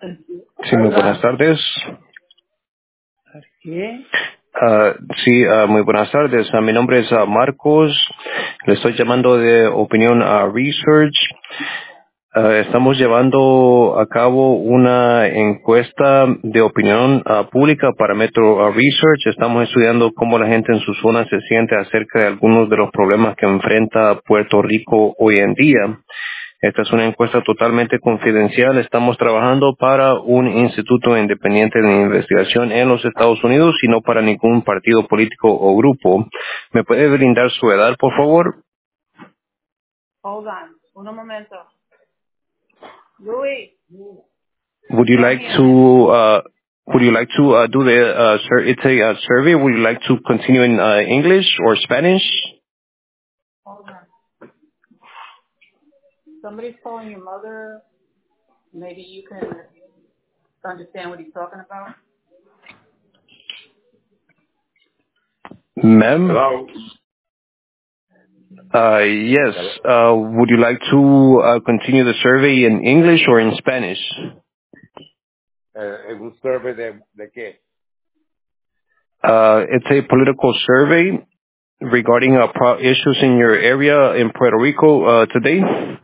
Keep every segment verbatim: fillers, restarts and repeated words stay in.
Sí, muy buenas tardes. ¿Qué? Ah, sí, ah, muy buenas tardes. Ah, mi nombre es ah, Marcos. Le estoy llamando de Opinión ah, Research. Ah, estamos llevando a cabo una encuesta de opinión ah, pública para Metro ah, Research. Estamos estudiando cómo la gente en su zona se siente acerca de algunos de los problemas que enfrenta Puerto Rico hoy en día. Esta es una encuesta totalmente confidencial. Estamos trabajando para un instituto independiente de investigación en los Estados Unidos y no para ningún partido político o grupo. ¿Me puede brindar su edad, por favor? Hold on. Un momento. Luis, Would you come like here, man. to uh, would you like to uh, do the uh, sur- it's a uh, survey? Would you like to continue in uh, English or Spanish? Hold on. Somebody's calling your mother. Maybe you can understand what he's talking about. Ma'am? Hello. Uh, yes. Hello. Uh, would you like to uh, continue the survey in English or in Spanish? Eh, ¿Es un survey de, de qué? Uh, it's a political survey regarding uh, pro- issues in your area in Puerto Rico uh, today.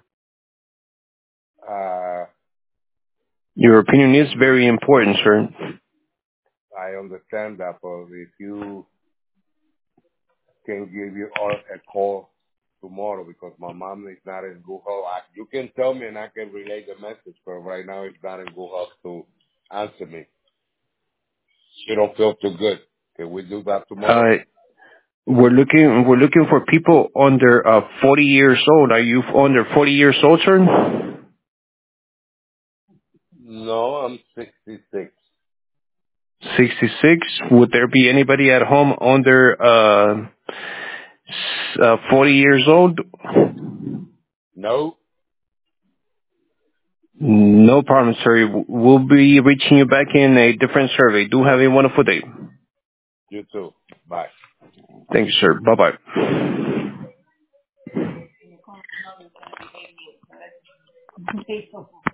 Uh, Your opinion is very important, sir. I understand that, but if you can give you all a call tomorrow because my mom is not in good health, I, you can tell me and I can relay the message, but right now it's not in good health to answer me. She don't feel too good. Can we do that tomorrow? Uh, we're looking we're looking for people under uh, forty years old. Are you under forty years old, sir? No, I'm sixty-six. sixty-six. Would there be anybody at home under uh, s- uh, forty years old? No, No problem, sir. We'll be reaching you back in a different survey. Do have a wonderful day. you too. Bye. Thank you, sir. Bye-bye.